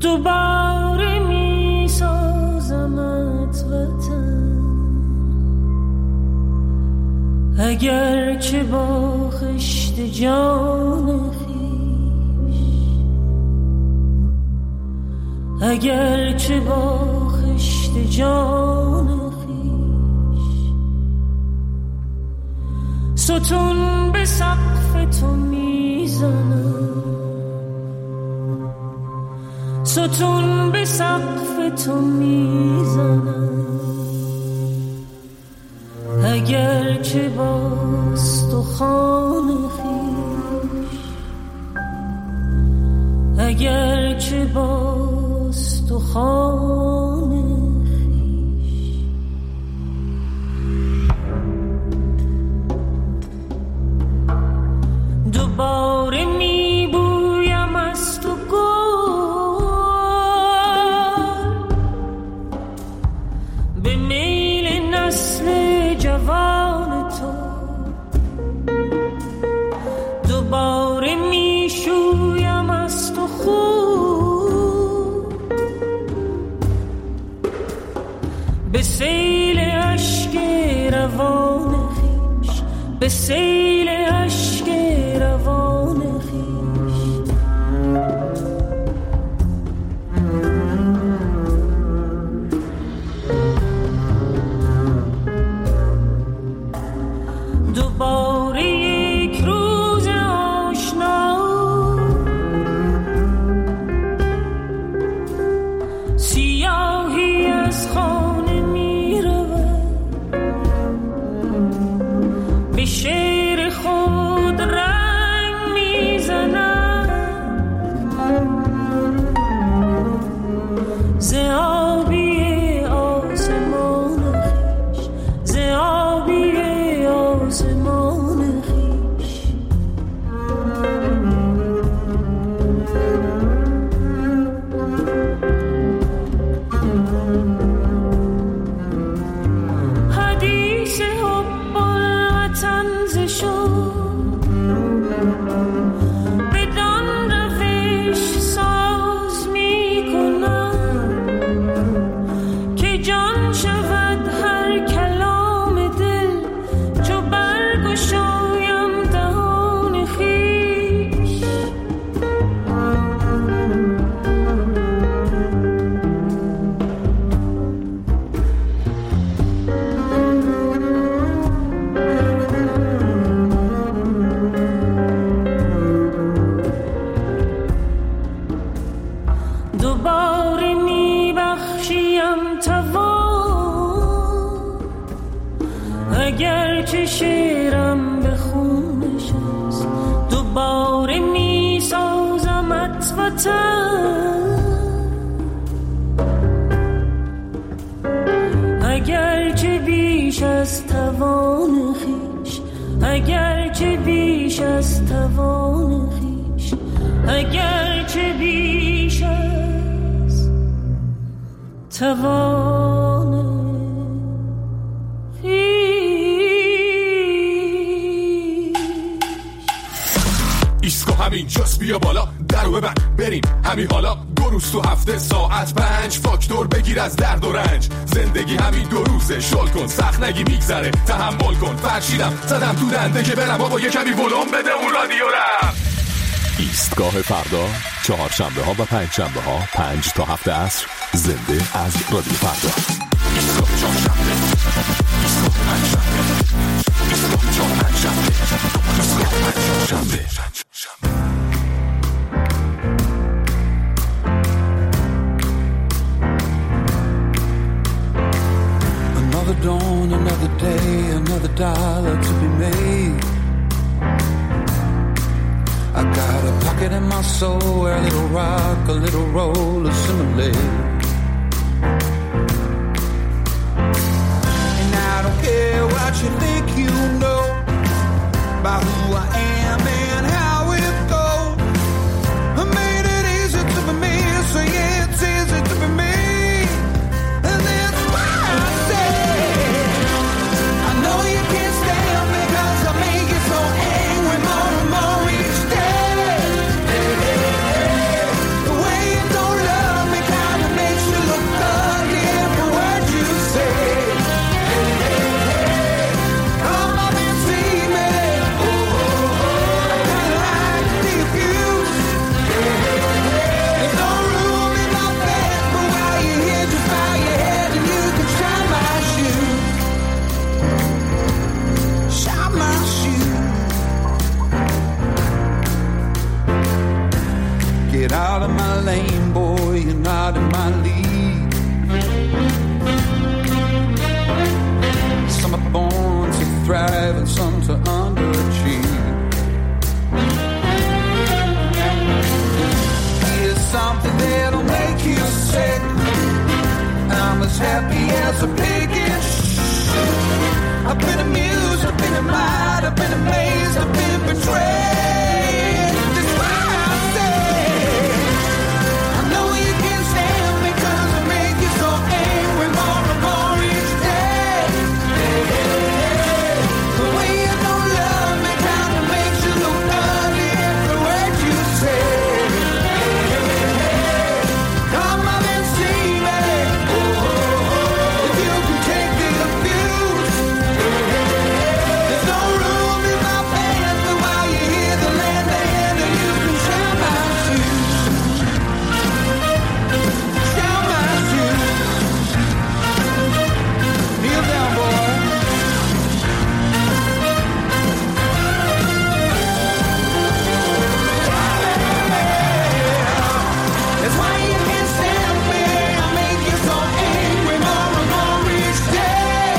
دوباره می سازمت وطن، اگر که با خشت جان خویش، اگر که با خشت جان خویش، ستون به سقف تو میزنم، ستون به سقف تو میزنم، اگر که با استخوان خویش، اگر که با استخوان خویش. دوباره میبویم از تو گل به میل نسل جوان تو، دوباره میشویم از تو خون به سیل اشک روان خویش، به سیل اشک روان خویش. دوباره یک روز آشنا، سیاهی از خانه می رود، به شعر خود رنگ می زند، ز آبی آسمان خویش، ز آبی آسمان خویش. حدیث حب الوطن ز شد بدان روش ساز می کنم که جان شود هر کلام دل چو برگشایم دهان خویش. دوباره میبخشیم توان، اگر چه شعرم به خون نشست، دوباره میسازمت وطن، اگر چه بیش از توان خویش، اگر چه بیش از توان خویش، اگر چه بیش از توان ایسکو همین جاست، بیا بالا درو ببند بریم همین حالا، دو روز تو هفته ساعت 5 فاکتور بگیر از درد و رنج، زندگی همین دو روزه شل کن سخت نگی میگذره تحمل کن، فرشیدم زدم تو دنده که برم بابا یه کمی ولوم بده اون رادیو رم. ایستگاه فردا چهارشنبه ها و پنجشنبه ها 5 تا 7 عصر زنده از رادیو فردا. ایستگاه چهارشنبه، ایستگاه پنجشنبه، ایستگاه چهارشنبه، ایستگاه پنجشنبه. Another dawn, another day, another dollar to be made. I got a pocket in my soul where a little rock, a little roll assimilate. And I don't care what you think you know about who I am and how it goes. I made it easy to be me, so yeah, it's easy to be me. And that's why I say I know you can't stand because I make you so angry more and more each day. The way you don't love I've taken. I've been amused, I've been admired, I've been amazed, I've been betrayed. That's why I say, I know you can't stand me 'cause I make you so angry more and more each day. The way you don't love me kinda makes you look ugly every word you say. Come on and see me, if you can take the abuse. There's no room in my pants for while you hear the land and you can shine my shoes. Shine my shoes. Kneel down, boy. That's why you can't stand me. I make you so angry more and more each day.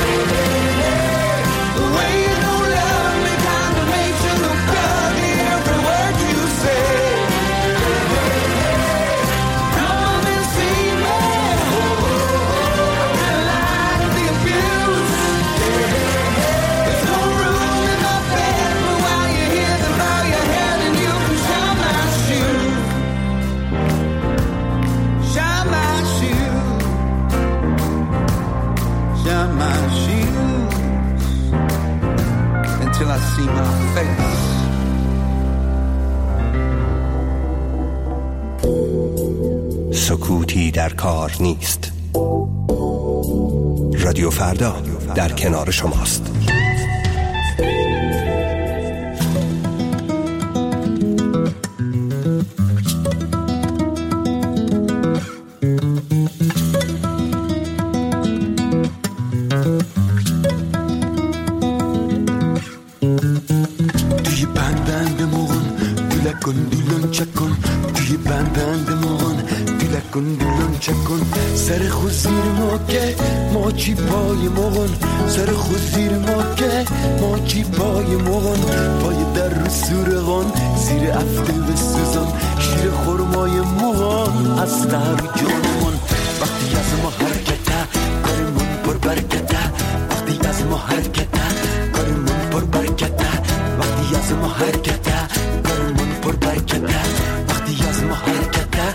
The way you don't love me kinda makes you look ugly every word you say. Come on and see me. I like the abuse. There's no room in my bed for while you hear them bow your head and you can shine my shoes. Shine my shoes. Shine my shoes. Until I see my face. سکوتی در کار نیست. رادیو فردا در کنار شماست. توی بندند مغن دیلکن دیلون چکن. توی بندند مغن دیلکن دیلون چکن. سر خود زیر ماکه ماچی پای مغن. سر خود زیر ماکه ماچی پای مغن. پای در رو سورغان زیر افته و سوزان. شیر خورمای مغن از در جانمون. وقتی از ما حرکته کارمون پر برکته. وقتی از ما حرکته کارمون پر برکته. وقتی از ما حرکته کارمون پر برکته. وقتی از ما حرکته.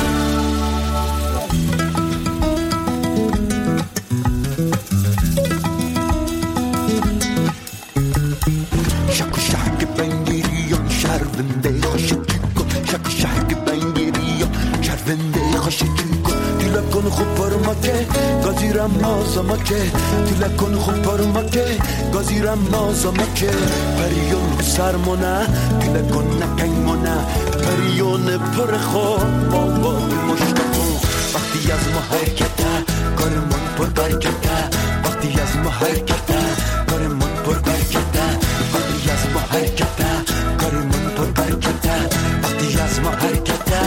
شک و شک بنگیریان شرونده خوشکی کن. شک و شک بنگیریان شرونده خوشکی کن. دیلا کن خوب پرمکه گازیرم نازمکه. دیلا کن خوب پرمکه گازیرم نازمکه. پریون سرمونه دیلا کن نکنمونه. پریون پر خواب بابا مشتاقم. وقتی از ما حرکته کارمون پر برکته. وقتی از ما حرکته کارمون پر برکته. وقتی از ما حرکته کارمون پر برکته. وقتی از ما حرکته.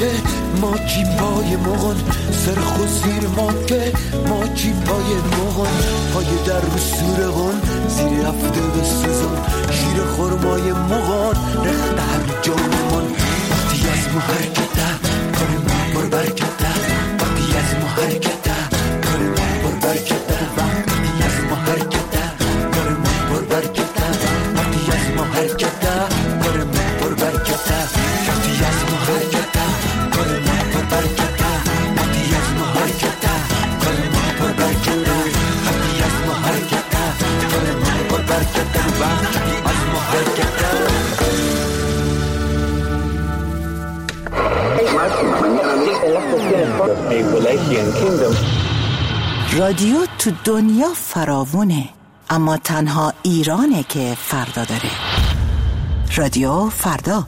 ما جیبای مغن سرخ و زیر مافه ما جیبای مغن پای در رو سورغن زیر هفته به سوزن شیر خورمای مغن رخت هر جانمان وقتی از ما حرکته کار ما بر برکته وقتی از ما حرکته کار ما بر برکته وقتی از ما حرکته کار ما بر برکته وقتی از ما حرکته کار ما بر برکته وقتی از ما حرکته کار ما بر برکته وقتی از ما حرکته کار ما بر برکته وقتی از ما حرکته کار ما بر برکته وقتی از ما حرکته. رادیو تو دنیا فراوونه، اما تنها ایرانه که فردا داره. رادیو فردا.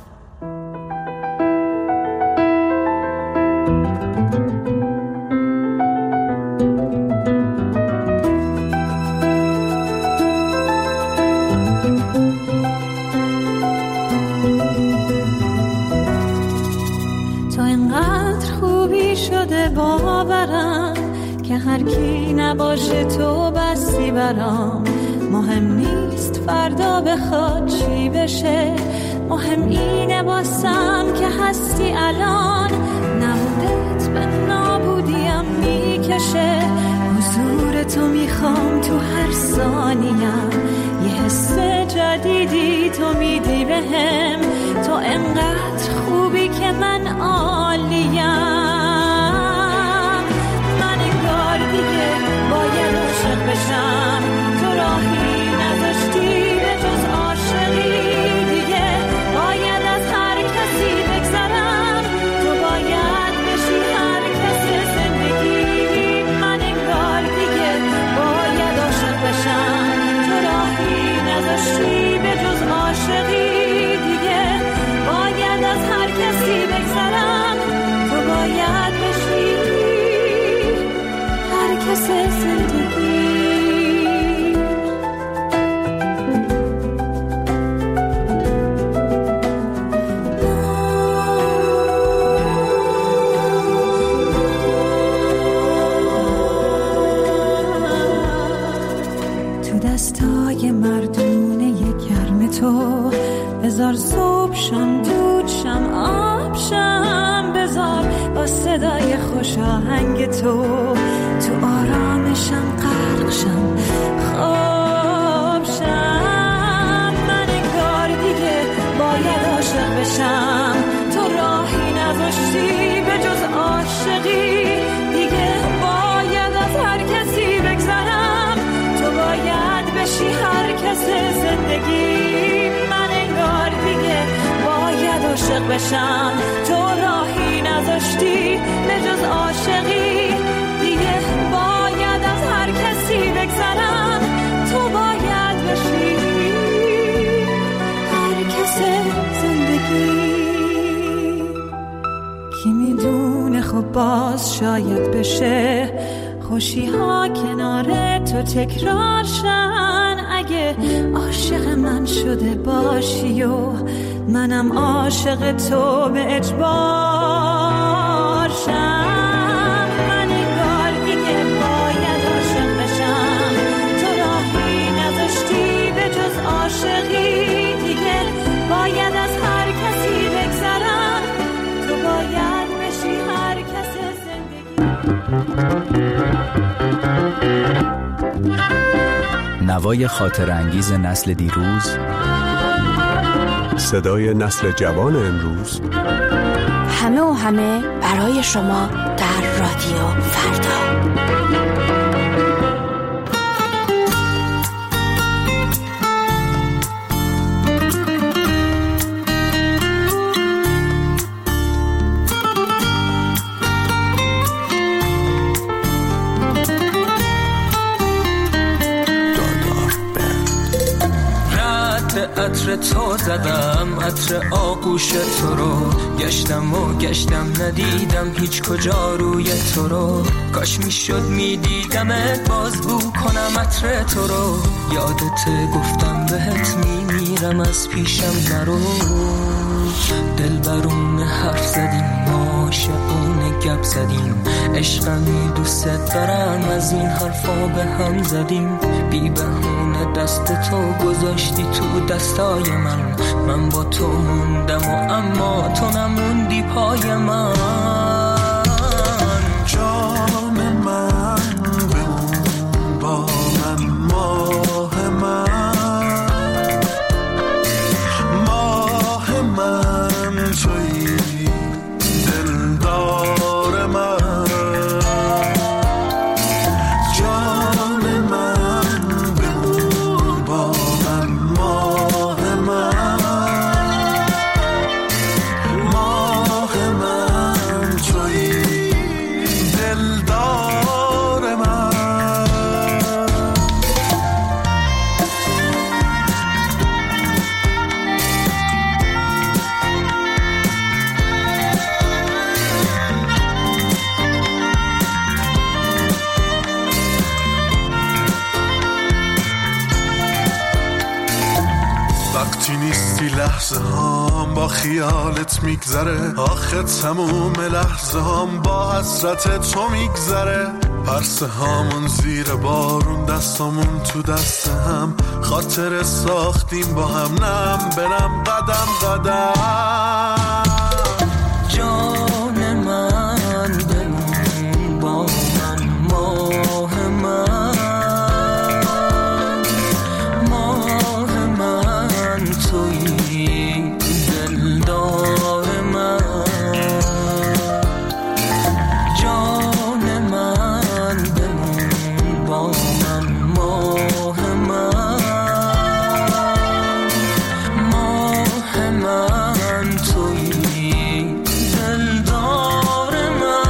تو اینقدر خوبی شده باورم که هر کی نباشه تو بسی برام. مهم نیست فردا بخواد چی بشه، مهم اینه باسم که هستی الان. نبودت به نابودیم میکشه، حضور تو میخوام تو هر ثانیم. یه حس جدیدی تو میدی بهم، تو انقدر خوبی که من عالیم. من انگار دیگه باید عاشق بشم، تو راهی نذاشتی به جز عاشقی. دیگه باید از هر کسی بگذرم، تو باید بشی هر کس زندگی. من انگار دیگه باید عاشق بشم، تو راهی نذاشتی به جز عاشقی. دیگه باید از هر کسی بگذرم، تو باید بشی هر کس زندگی. تو دستای مردونه گرم تو بذار صبح شم، دود شم، آب شم. بذار با صدای خوش آهنگ تو تو آرامشم غرق شم، خواب شم. من انگار دیگه باید عاشق بشم، تو راهی نذاشتی به جز عاشقی. دیگه باید از هر کسی بگذرم، تو باید بشی هر کس زندگی. من انگار دیگه باید عاشق بشم، تو راهی نذاشتی به جز عاشقی. دیگه باید از هر کسی بگذرم، تو باید بشی هر کس زندگی. کی میدونه خب باز شاید بشه خوشی ها کنار تو تکرار شن. اگه عاشق من شده باشی و منم عاشق تو به اجبار شم. من انگار دیگه باید عاشق بشم، تو راهی نذاشتی به جز عاشقی. دیگه باید از هر کسی بگذرم، تو باید بشی هر کس زندگی. نوای خاطر انگیز نسل دیروز، صدای نسل جوان امروز. همه و همه برای شما در رادیو فردا. عطر تو زدم، عطر آغوش تو رو گشتم و گشتم ندیدم هیچ کجا روی تو رو. کاش میشد میدیدمت باز بو کنم عطر تو رو. یادت گفتم بهت میمیرم از پیشم نرو. دل برون حرف زدیم ما گپ زدیم، عشقمی دوست دارم، از این حرفا به هم زدیم. بی بهونه دست تو گذاشتی تو دستای من با تو موندم و اما تو نموندی پای من. جان من بمون با من، ماه من تویی، دلدار من. جان من بمون با من، ماه من تویی، دلدار من. وقتی نیستی لحظه هام با خیالت میگذره، آخه تموم لحظه هام با حسرت تو میگذره. پرسه هامون زیر بارون، دستامون تو دست هم، خاطر ساختیم با هم، نم برم قدم قدم. جان من بمون با من، ماه من تویی، دلدار من. جان من بمون با من، ماه من تویی، دلدار من.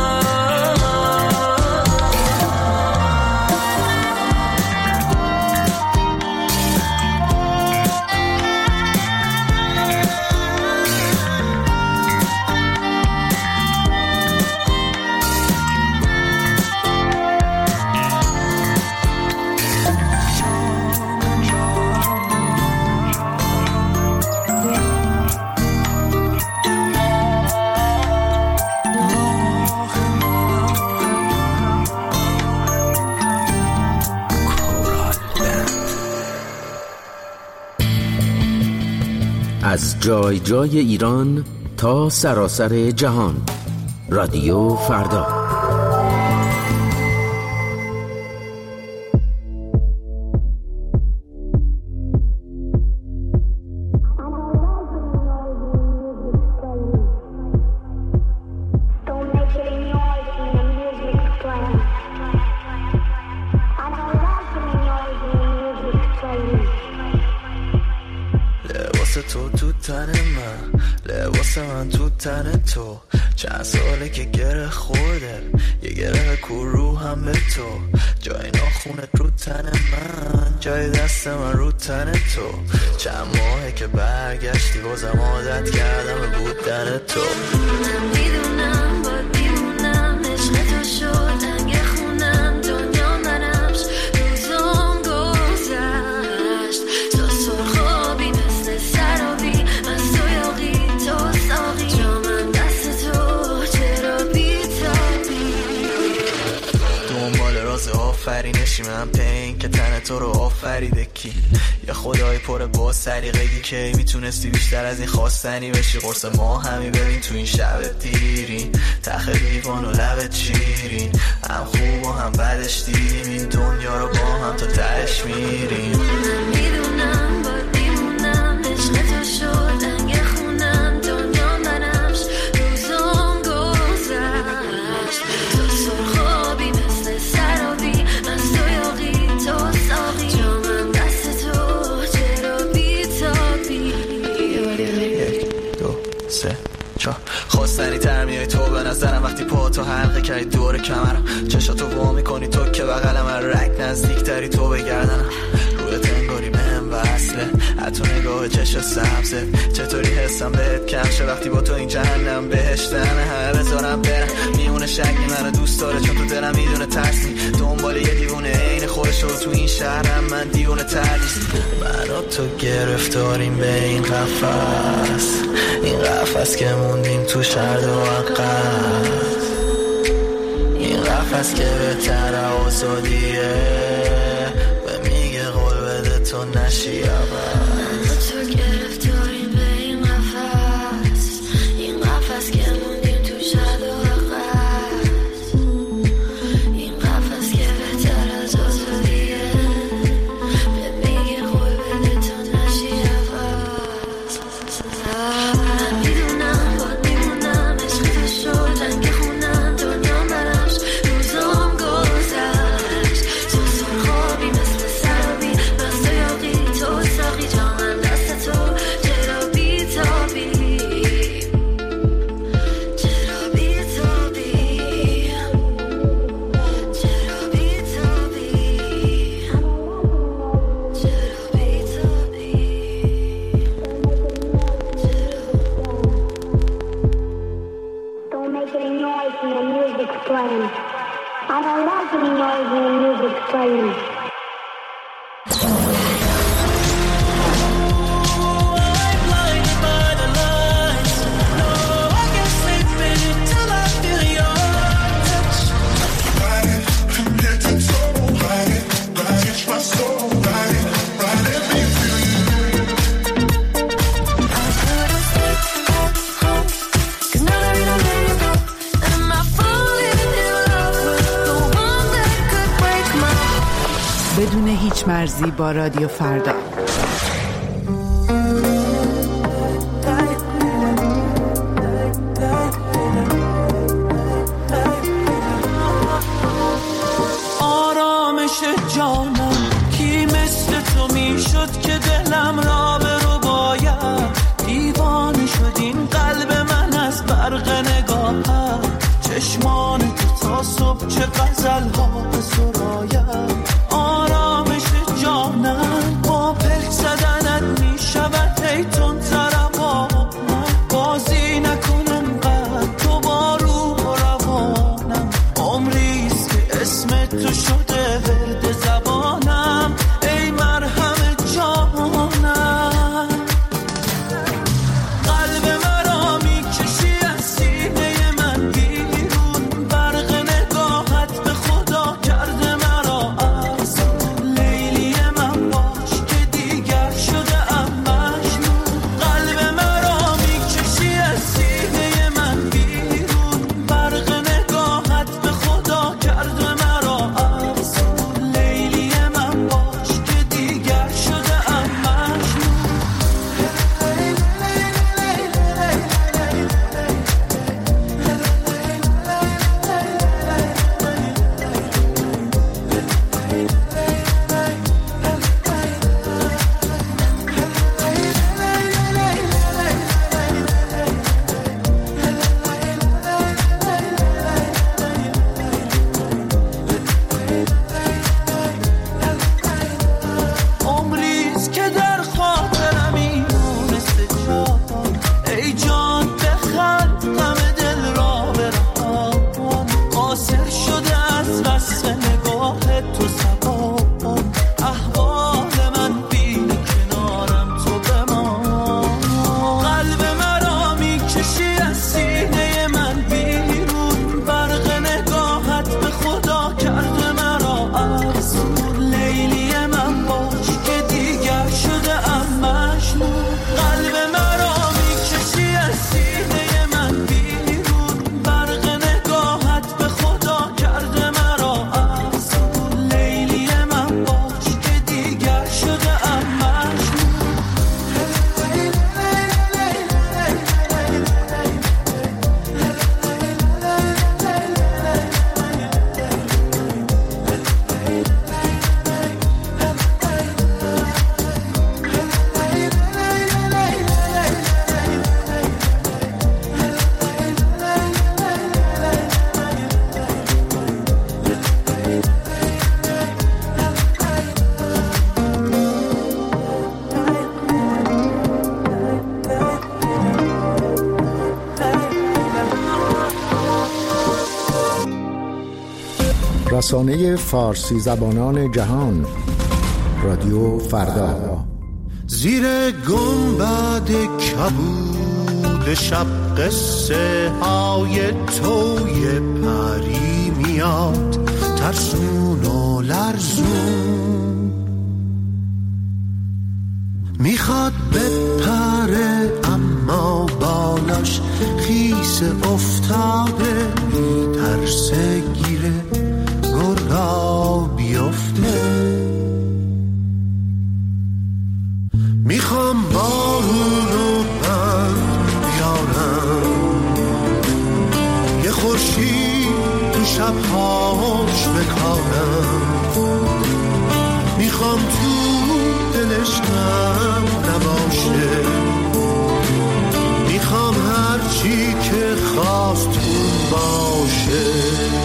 از جای جای ایران تا سراسر جهان، رادیو فردا. لباس من تو تن تو، چند ساله که گره خورده، یه گره کرو هم به تو. جای ناخونت رو تن من، جای دست من رو تن تو. چند ماهه که برگشتی بازم عادت کردم به بودن تو. من میدونم باید میمونم، عشق تو شد رنگ خونم، دنیا منمش، روزام گذشت تا سرخابی مثل سرابی، من سویاقی تو ساقی، جامم دست تو چرا بیتابی. دنبال راز آفرینشی من، پین که تن تو رو آفریده کی؟ یا خدای پر با سریقگی که میتونستی بیشتر از این خواستنی بشی؟ قرص ما همی ببین تو این شب دیرین، تخ دیوان و لبت شیرین، هم خوب و هم بدش دیدیم، این دنیا رو با هم تا تهش میریم. من میدونم باید میمونم، عشق تو شد رنگ خونم، دنیا منمش، روزام گذشت تو سرخابی مثل سرابی، من سویاقی تو ساقی، جامم دست تو چرا بیتابی. 1 2 3 4 خواستنی تر میای تو به نظرم، وقتی پا تو حلقه کردی دور کمرم، چشاتو وا میکنی تو که بغلم، رک نزدیک تری تو بگردنم، روی تنگاری بهم وصله، حتی نگاه چشم سبزه، چطوری حسم بهت کمشه وقتی با تو این جهنم بهشتنه. همه بذارم برم میونه شکلی منو دوست داره، چون تو دلم میدونه ترسی، دنبال یه دیوونه عین خودش رو تو این شهرم، من دیوونه تر نیست. من و تو گرفتاریم به این قفس، این قفس که موندیم تو شرد و عقب. نفس که بهتر آزادیه به میگه قول بده تو نشی عوض تو گرفتاریم به این قفس که موندیم تو شب و قفس این قفس که بهتر از آزادیه به میگه قول بده تو نشی عوض میدونم باد میمونم عشق تو شد رنگ خونم دنیا برش روزام گذشت تو سرخابی مثل سرابی مست و یاقی تو ساقی جامن دست تو چرا بی تابی چرا بی تابی چرا بی تابی چرا بی تابی Don't make any noise when the music's playing. I don't like any noise when the music's playing. بدون هیچ مرزی با رادیو فردا. آرامش جانم کی مثل تو میشد که دلم را برو باید دیوانه شد این قلب من از برق نگاهت چشمان تو تا صبح چه غزل ها سراید آرامش جانم با پلک زدنت می شود ای تون ترمانم بازی نکنم قد تو با روح و روانم عمریست که اسم تو شده ورد زبانم ای مرهم جانم قلب مرا می کشی از سینه من بیرون برق نگاهت به خدا کرده مرا از لیلی من باش که دیگر شده ام مجنون قلب مرا می کشی از سینه من بیرون برق نگاهت به خدا کرده مرا از لیلی من باش که دیگر شده ام مجنون عمریست که در خاطرم این مونست جان ای جان بخل غم دل را برهان قاصر شده از بس نگاه تو زبان احوال من بین کنارم تو بمان قلب مرا می کشی از سینه من بیرون برق نگاهت به خدا کرده مرا از لیلی من باش که دیگر شده ام مجنون قلب مرا می کشی از سینه من بیرون برق نگاهت به خدا کرده مرا از لیلی من باش که دیگر شده ام مجنون رسانه فارسی زبانان جهان رادیو فردا. زیر گنبد کبود شب قصه های توی پری میاد ساده میترسه گیره گرگا بیفته. میخوام بارونو بند بیارم، یه خورشید تو شبهاش بکارم. میخوام تو دلش غم نباشه، میخوام هرچی که خواست اون باشه.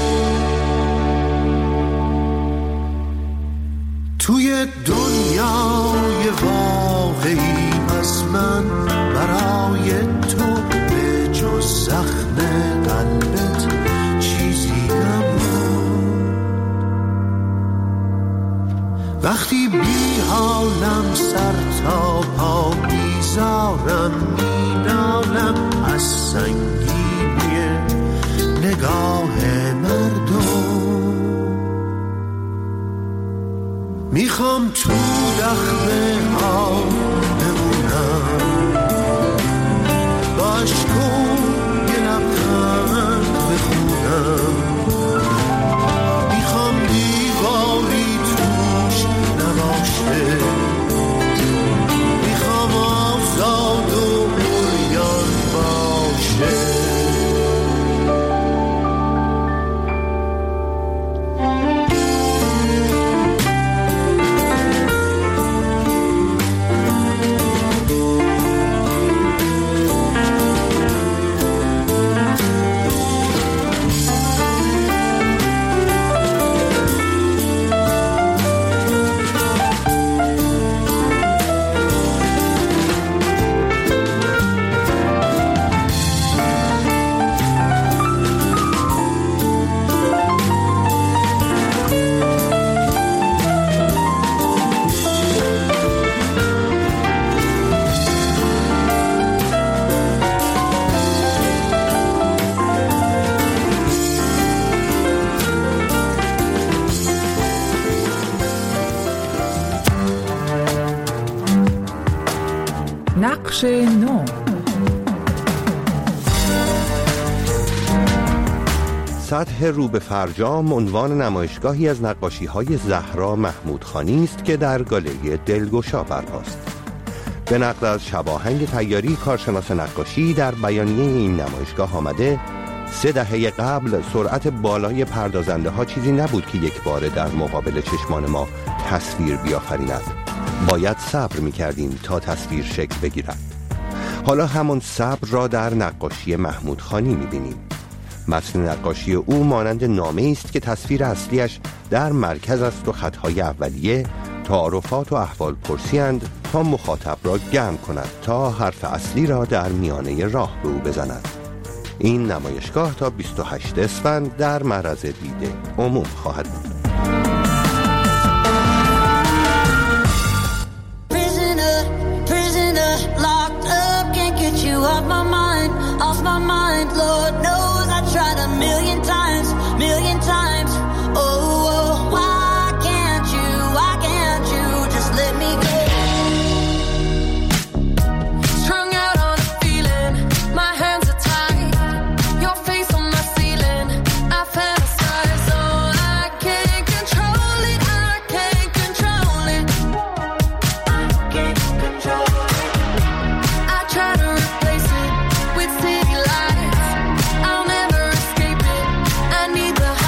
توی دنیای واقعی از من برای تو به جز زخم قلبت چیزی نموند. وقتی بی حالم سر تا پا بیزارم مینالم از سنگینی نگاه مردم. میخوام تو دخمه ها بمونم، با عشقم یه لبخند بخونم. میخوام دیواری توش نباشه، میخوام آزاد و عریان باشه. نقش نو. سطح رو به فرجام عنوان نمایشگاهی از نقاشی‌های زهرا محمودخانی است که در گالری دلگشا برپاست. به نقل از شباهنگ تیاری کارشناس نقاشی در بیانیه این نمایشگاه آمده 3 دهه قبل سرعت بالای پردازنده ها چیزی نبود که یک باره در مقابل چشمان ما تصویر بیافریند. باید صبر می‌کردیم تا تصویر شکل بگیرد. حالا همان صبر را در نقاشی محمودخانی می‌بینیم. متن نقاشی او مانند نامه‌ای است که تصویر اصلیش در مرکز است و خطهای اولیه تعارفات و احوال پرسی‌اند تا مخاطب را گرم کند تا حرف اصلی را در میانه راه به او بزند. این نمایشگاه تا 28 اسفند در معرض دید عموم خواهد بود. Off my mind, Lord knows I tried a million times. Oh, why can't you just let me go? Strung out on a feeling, my hands are tied. Your face on my ceiling, I fantasize. Oh, I can't control it. I try to replace it with city lights. I'll never escape it. I need the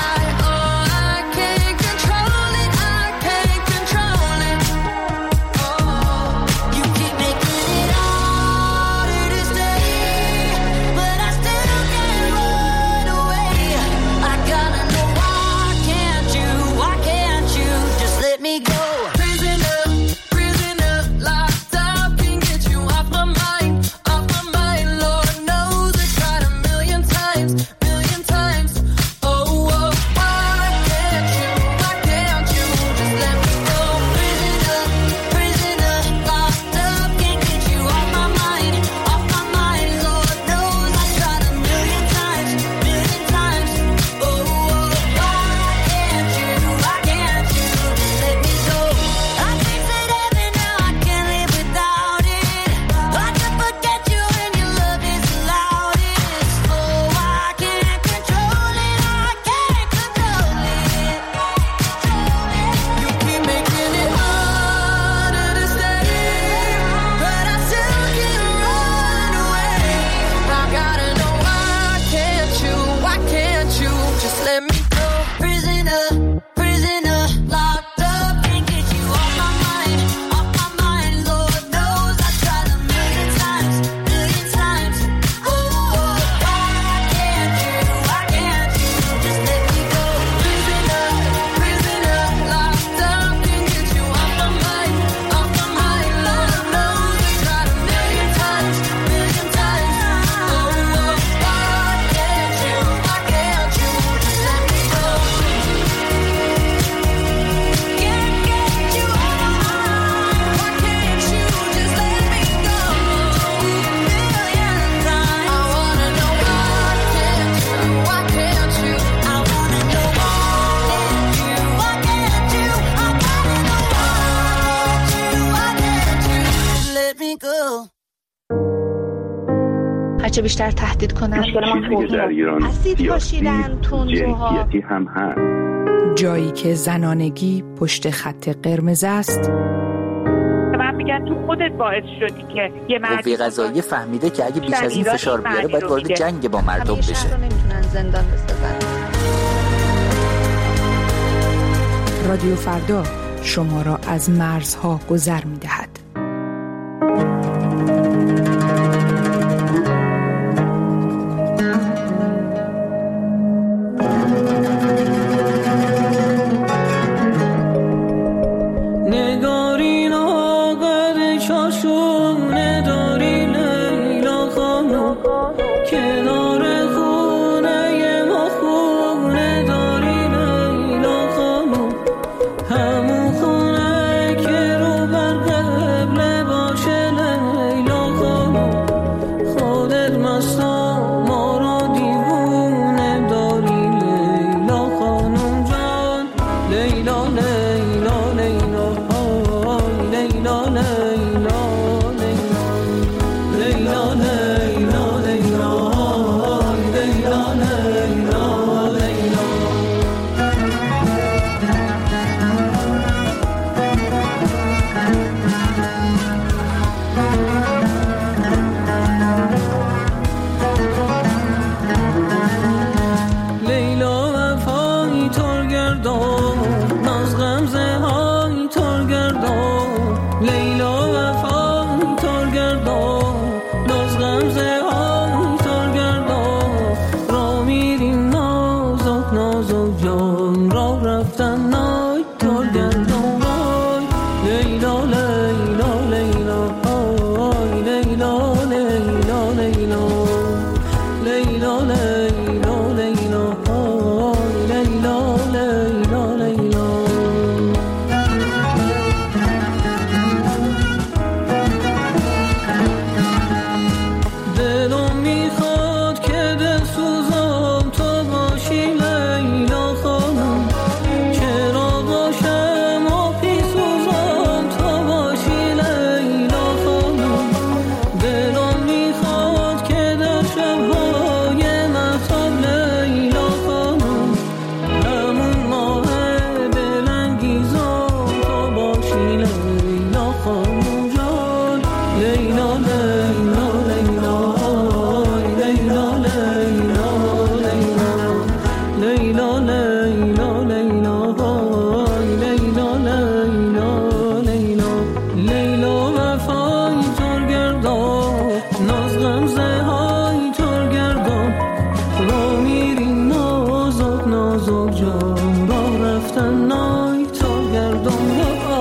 just let me go. Prisoner, prisoner, locked up, can't get you off my mind, Lord knows I tried a million times, oh, why can't you just let me go. Prisoner, prisoner, locked up, can't get you off my mind, Lord knows I tried a million times, oh, why can't you just let me go. Can't get you off my mind, why can't you just let me go. Million times, I wanna know why can't you, I wanna know why can't you, I gotta know why can't you just let me go. هرچه بیشتر تهدید کنن چیزی که در ایران سیاسی جنسیتی هم هست. جایی که زنانگی پشت خط قرمز است. من میگن تو خودت باعث شدی که یه قوه قضاییه فهمیده که اگه بیش از این فشار بیاره باید وارد جنگ با مردم بشه. همیشه رو نمیتونن زندان بسازن. رادیو فردا شما را از مرزها گذر می‌دهد. نگارین آقر چاشون نداری لیلا خانم کنار خونه ما خونه داری لیلا خانم همون خونه که رو بر قبله باشه لیلا خانم خودت مستا ما را دیوونه داری لیلا خانم جان لیلا لیلا لیلا لیلا لیلا لیلا لیلا وفای ترگردان ناز غمزه های ترگردان لیلا وفای ترگردان ناز غمزه های ترگردان را میریم نازک نازک جان را رفتن نای ترگردان وای لیلا لیلا لیلا آی لیلا لیلا لیلا لیلا لیلا لیلا آی لیلا لیلا لیلا دلم میخواد که دلسوزم تو باشی لیلا خانم چرا باشم و پیسوزم تو باشی لیلا خانم دلم میخواد که در شبهای مهتاب لیلا خانم همون ماه دلانگیزم تو باشی لیلا خانم جان لیلا لیلا لیلا لیلا لیلا لیلا لیلا لیلا لیلا لیلا وفای ترگردان ناز غمزه های ترگردان را میریم نازک نازک جان را رفتن نای ترگردان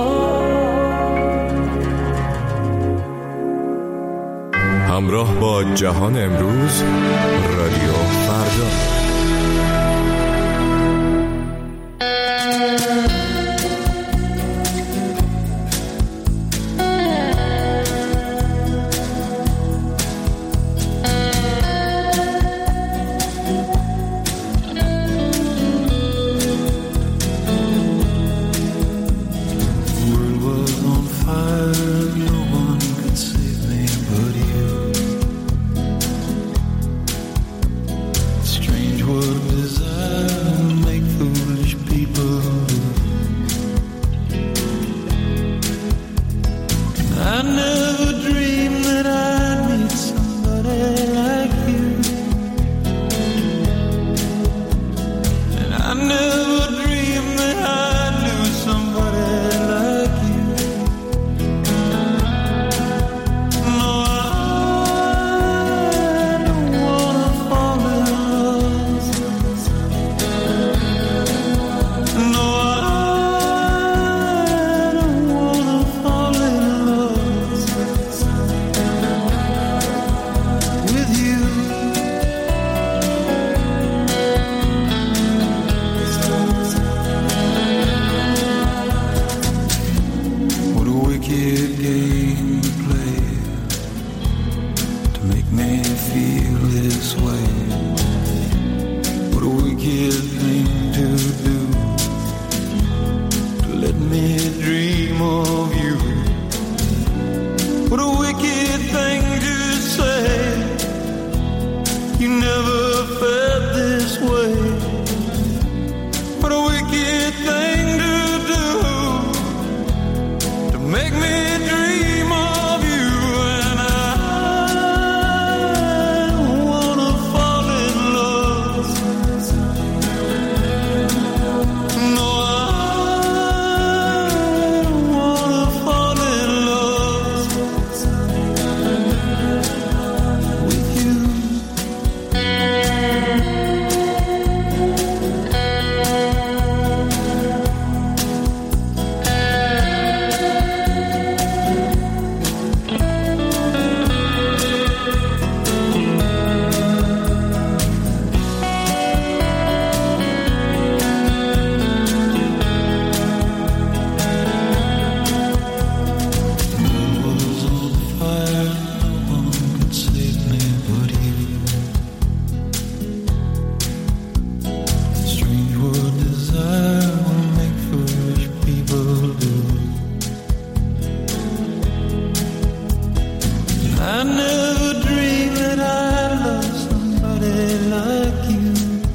همراه با جهان امروز رادیو فردا. World was on fire, no one could save me but you. Strange I never dreamed that I'd lose somebody like you. No, I don't wanna fall in love. No, I don't wanna fall in love with you. What a wicked game you play to make me feel this way. What a wicked thing to do, to let me dream of you. What a wicked thing to say, you never felt this way. What a wicked thing to do, to make me dream of you. And I don't wanna fall in love. No, I don't wanna fall in love with you. Was on fire, no one could save me but you. Strange what desire will make foolish people do. I never dreamed that I'd love somebody like you.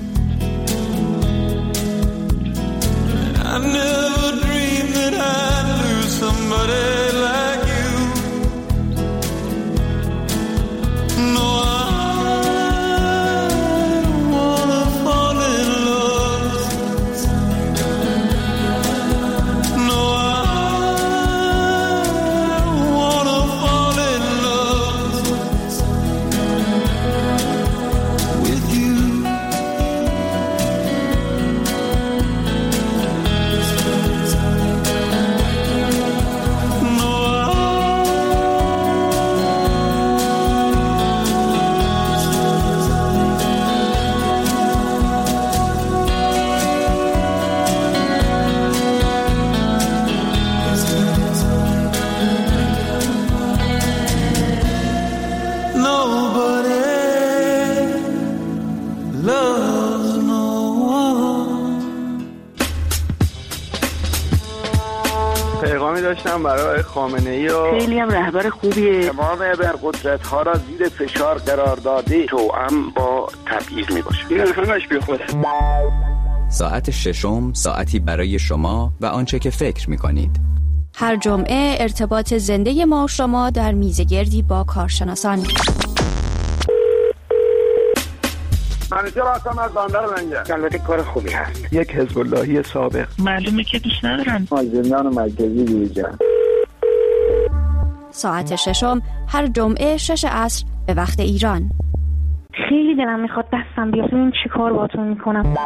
I never dreamed that I'd lose somebody like you. No, I don't wanna fall in love. No, I don't wanna fall in love with you. No, nobody loves no one. پیغامی داشتم برای خامنه‌ای و خیلی هم رهبر خوبیه. تمام ابرقدرت‌ها را زیر فشار قرار داده، توأم با تبعیض میباشه. این همش بیخوده. ساعت ششم، ساعتی برای شما و آنچه که فکر می‌کنید. هر جمعه ارتباط زنده ما و شما در میزگردی با کارشناسان. منیجر هستم از بندر لنگر. البته کار خوبی هست. یک حزب اللهی سابق. معلومه که دوست ندارم. زندان مرکزی دیجا. ساعت ششم هر جمعه 6 عصر به وقت ایران. خیلی دلم میخواد دستم بیاد ببین چی کار باهاتون میکنم.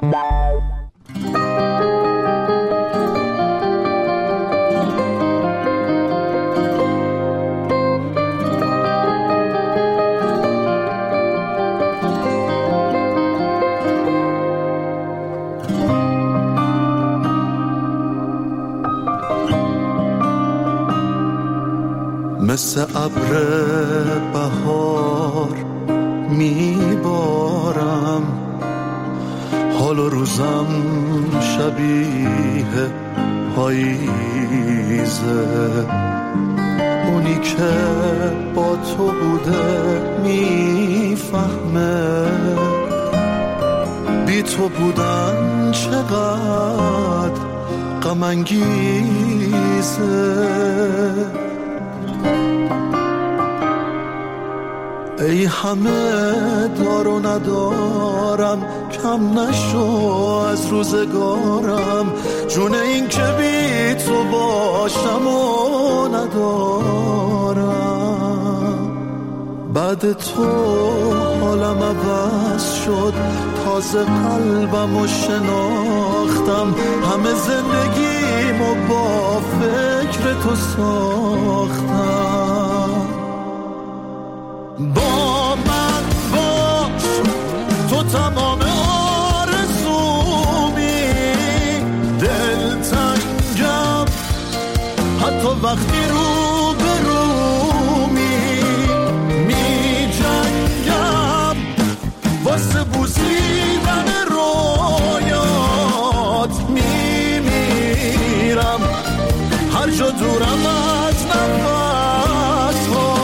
مثل ابر بهار میبارم، حال و روزم شبیه پاییزه. اونی که با تو بوده میفهمه بی تو بودن چقدر غم انگیزه. ای همه دار و ندارم، کم نشو از روزگارم، جون این که بی تو باشم و ندارم. بعد تو حالم عوض شد، تازه قلبم و شناختم، همه زندگیمو با فکر تو ساختم. با من باش، تو تمام آرزومی، دلتنگم حتی وقتی رو به رومی، می جنگم واسه بوسیدن رویات، می میرم هر جا دورم از نفس ها.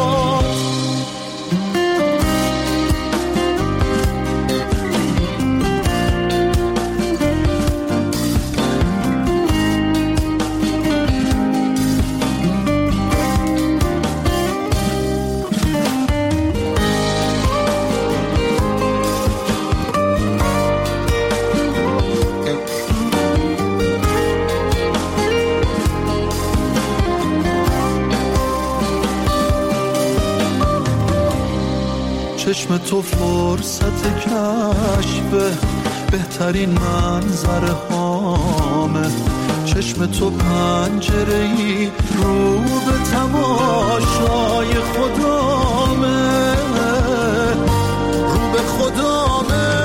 چشم تو فرصت کشف بهترین منظر هامه، چشم تو پنجره‌ای رو به تماشای خدامه، رو به خدامه.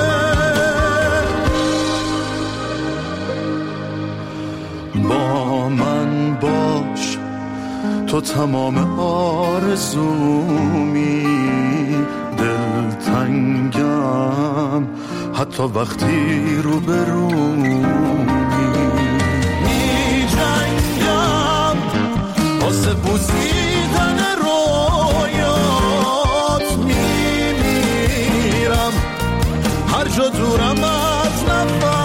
با من باش، تو تمام آرزومی، دلتنگم حتی وقتی رو به رومی، می جنگم واسه بوسیدن رویات، می میرم هر جا دورم از نفس